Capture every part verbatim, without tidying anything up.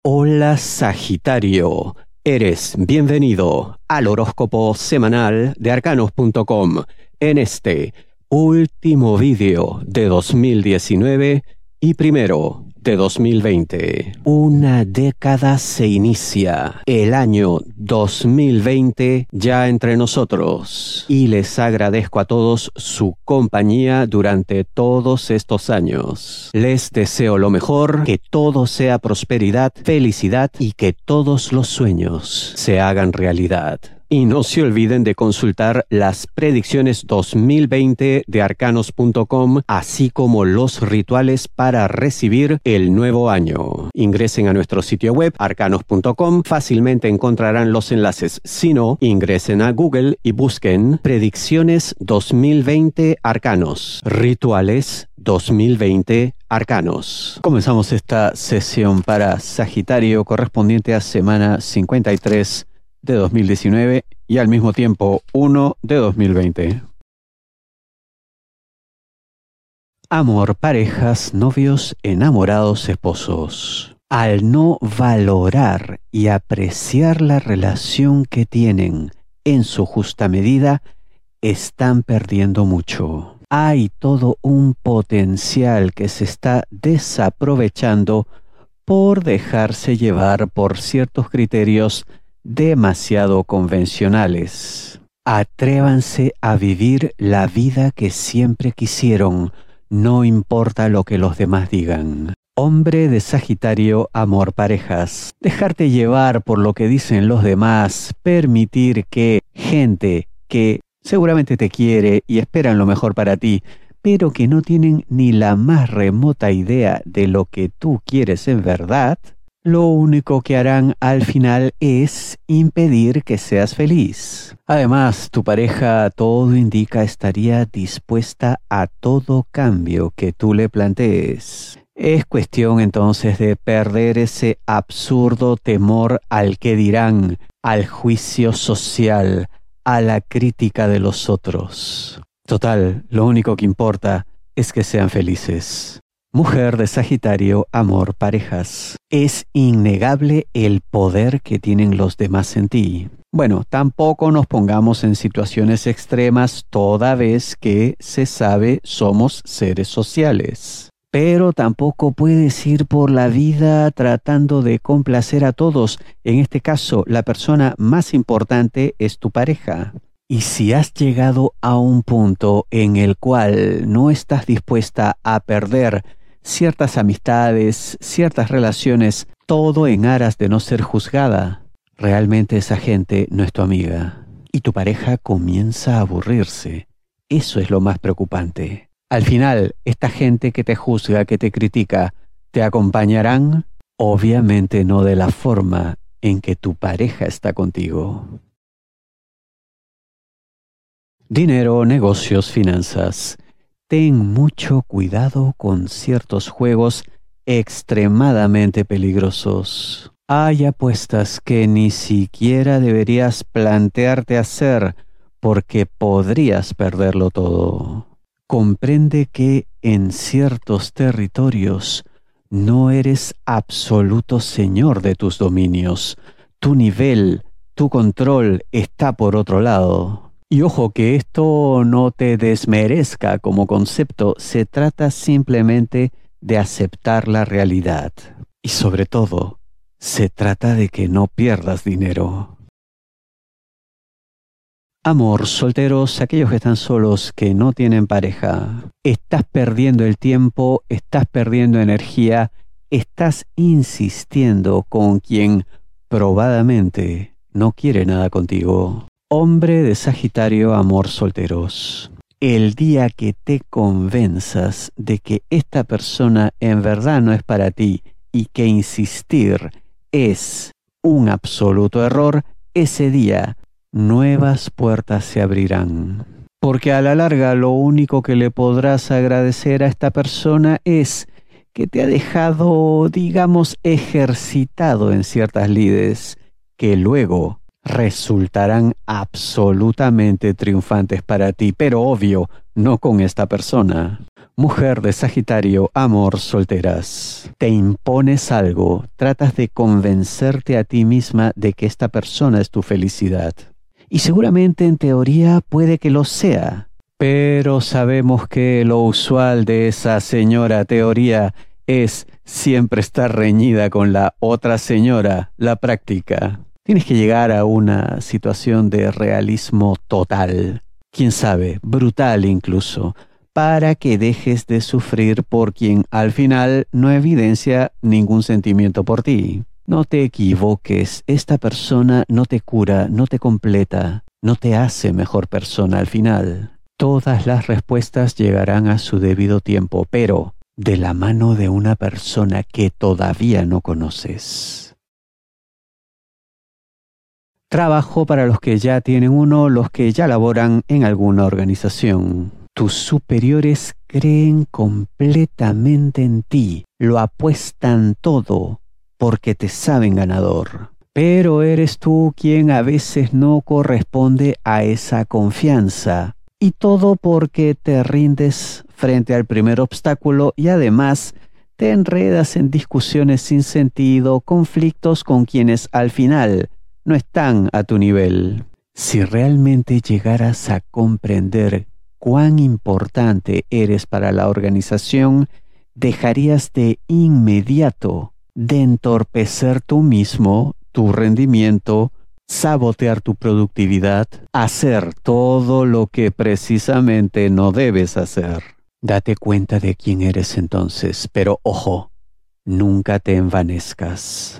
Hola Sagitario, eres bienvenido al horóscopo semanal de arcanos punto com en este último vídeo de dos mil diecinueve y primero de dos mil veinte. Una década se inicia, el año dos mil veinte ya entre nosotros, y les agradezco a todos su compañía durante todos estos años. Les deseo lo mejor, que todo sea prosperidad, felicidad y que todos los sueños se hagan realidad. Y no se olviden de consultar las predicciones dos mil veinte de arcanos punto com, así como los rituales para recibir el nuevo año. Ingresen a nuestro sitio web arcanos punto com, fácilmente encontrarán los enlaces. Si no, ingresen a Google y busquen Predicciones dos mil veinte Arcanos, Rituales dos mil veinte Arcanos. Comenzamos esta sesión para Sagitario correspondiente a semana cincuenta y tres de dos mil diecinueve y al mismo tiempo uno de dos mil veinte. Amor, parejas, novios, enamorados, esposos. Al no valorar y apreciar la relación que tienen en su justa medida, están perdiendo mucho. Hay todo un potencial que se está desaprovechando por dejarse llevar por ciertos criterios demasiado convencionales. Atrévanse a vivir la vida que siempre quisieron, no importa lo que los demás digan. Hombre de Sagitario, amor, parejas. Dejarte llevar por lo que dicen los demás, permitir que gente que seguramente te quiere y esperan lo mejor para ti, pero que no tienen ni la más remota idea de lo que tú quieres en verdad, lo único que harán al final es impedir que seas feliz. Además, tu pareja, todo indica, estaría dispuesta a todo cambio que tú le plantees. Es cuestión entonces de perder ese absurdo temor al que dirán, al juicio social, a la crítica de los otros. Total, lo único que importa es que sean felices. Mujer de Sagitario, amor, parejas. Es innegable el poder que tienen los demás en ti. Bueno, tampoco nos pongamos en situaciones extremas toda vez que se sabe somos seres sociales. Pero tampoco puedes ir por la vida tratando de complacer a todos. En este caso, la persona más importante es tu pareja. Y si has llegado a un punto en el cual no estás dispuesta a perder ciertas amistades, ciertas relaciones, todo en aras de no ser juzgada, realmente esa gente no es tu amiga. Y tu pareja comienza a aburrirse. Eso es lo más preocupante. Al final, esta gente que te juzga, que te critica, ¿te acompañarán? Obviamente no de la forma en que tu pareja está contigo. Dinero, negocios, finanzas. Ten mucho cuidado con ciertos juegos extremadamente peligrosos. Hay apuestas que ni siquiera deberías plantearte hacer porque podrías perderlo todo. Comprende que en ciertos territorios no eres absoluto señor de tus dominios. Tu nivel, tu control está por otro lado. Y ojo que esto no te desmerezca como concepto, se trata simplemente de aceptar la realidad. Y sobre todo, se trata de que no pierdas dinero. Amor, solteros, aquellos que están solos, que no tienen pareja. Estás perdiendo el tiempo, estás perdiendo energía, estás insistiendo con quien probadamente no quiere nada contigo. Hombre de Sagitario, amor, solteros. El día que te convenzas de que esta persona en verdad no es para ti y que insistir es un absoluto error, ese día nuevas puertas se abrirán. Porque a la larga lo único que le podrás agradecer a esta persona es que te ha dejado, digamos, ejercitado en ciertas lides que luego resultarán absolutamente triunfantes para ti, pero obvio, no con esta persona. Mujer de Sagitario, amor, solteras. Te impones algo, tratas de convencerte a ti misma de que esta persona es tu felicidad. Y seguramente en teoría puede que lo sea. Pero sabemos que lo usual de esa señora teoría es siempre estar reñida con la otra señora, la práctica. Tienes que llegar a una situación de realismo total, quién sabe, brutal incluso, para que dejes de sufrir por quien al final no evidencia ningún sentimiento por ti. No te equivoques, esta persona no te cura, no te completa, no te hace mejor persona al final. Todas las respuestas llegarán a su debido tiempo, pero de la mano de una persona que todavía no conoces. Trabajo para los que ya tienen uno, los que ya laboran en alguna organización. Tus superiores creen completamente en ti, lo apuestan todo porque te saben ganador. Pero eres tú quien a veces no corresponde a esa confianza. Y todo porque te rindes frente al primer obstáculo y además te enredas en discusiones sin sentido, conflictos con quienes al final no están a tu nivel. Si realmente llegaras a comprender cuán importante eres para la organización, dejarías de inmediato de entorpecer tú mismo, tu rendimiento, sabotear tu productividad, hacer todo lo que precisamente no debes hacer. Date cuenta de quién eres entonces, pero ojo, nunca te envanezcas.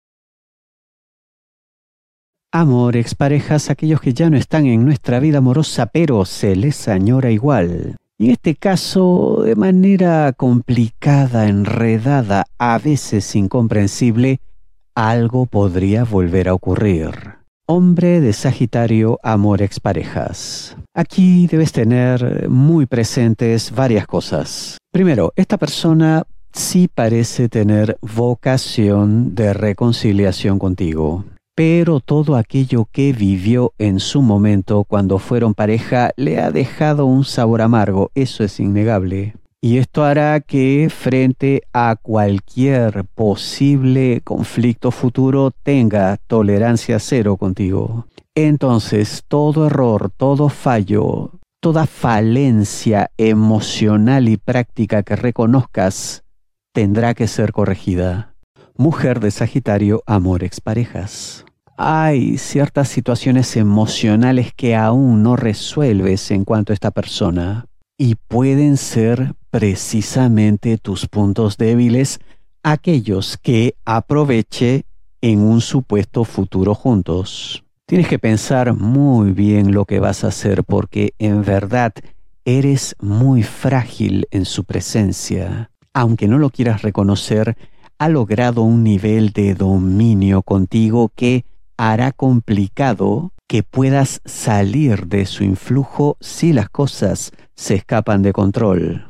Amor, exparejas, aquellos que ya no están en nuestra vida amorosa, pero se les añora igual. Y en este caso, de manera complicada, enredada, a veces incomprensible, algo podría volver a ocurrir. Hombre de Sagitario, amor, exparejas. Aquí debes tener muy presentes varias cosas. Primero, esta persona sí parece tener vocación de reconciliación contigo. Pero todo aquello que vivió en su momento cuando fueron pareja le ha dejado un sabor amargo, eso es innegable. Y esto hará que frente a cualquier posible conflicto futuro tenga tolerancia cero contigo. Entonces, todo error, todo fallo, toda falencia emocional y práctica que reconozcas tendrá que ser corregida. Mujer de Sagitario, amor, exparejas. Hay ciertas situaciones emocionales que aún no resuelves en cuanto a esta persona y pueden ser precisamente tus puntos débiles, aquellos que aproveche en un supuesto futuro juntos. Tienes que pensar muy bien lo que vas a hacer porque en verdad eres muy frágil en su presencia. Aunque no lo quieras reconocer, ha logrado un nivel de dominio contigo que hará complicado que puedas salir de su influjo si las cosas se escapan de control.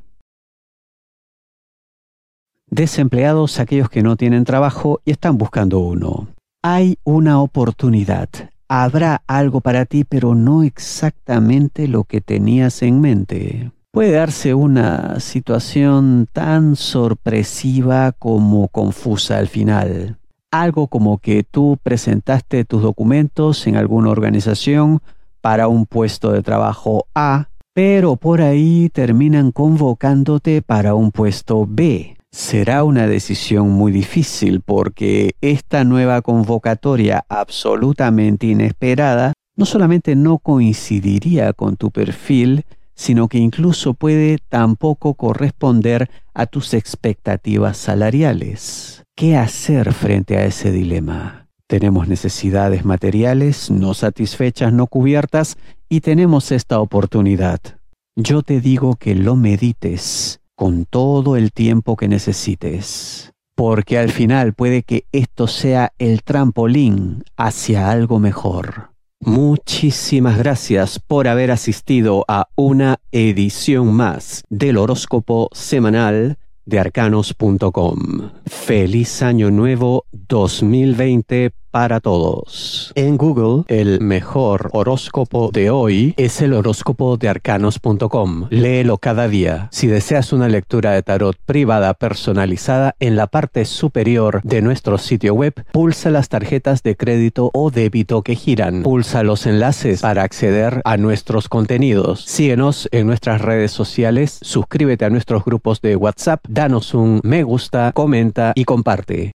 Desempleados, aquellos que no tienen trabajo y están buscando uno. Hay una oportunidad. Habrá algo para ti, pero no exactamente lo que tenías en mente. Puede darse una situación tan sorpresiva como confusa al final. Algo como que tú presentaste tus documentos en alguna organización para un puesto de trabajo A, pero por ahí terminan convocándote para un puesto B. Será una decisión muy difícil porque esta nueva convocatoria absolutamente inesperada no solamente no coincidiría con tu perfil, sino que incluso puede tampoco corresponder a tus expectativas salariales. ¿Qué hacer frente a ese dilema? Tenemos necesidades materiales no satisfechas, no cubiertas, y tenemos esta oportunidad. Yo te digo que lo medites con todo el tiempo que necesites, porque al final puede que esto sea el trampolín hacia algo mejor. Muchísimas gracias por haber asistido a una edición más del horóscopo semanal de arcanos punto com. Feliz año nuevo dos mil veinte para todos. En Google, el mejor horóscopo de hoy es el horóscopo de arcanos punto com. Léelo cada día. Si deseas una lectura de tarot privada personalizada, en la parte superior de nuestro sitio web, pulsa las tarjetas de crédito o débito que giran. Pulsa los enlaces para acceder a nuestros contenidos. Síguenos en nuestras redes sociales, suscríbete a nuestros grupos de WhatsApp, danos un me gusta, comenta y comparte.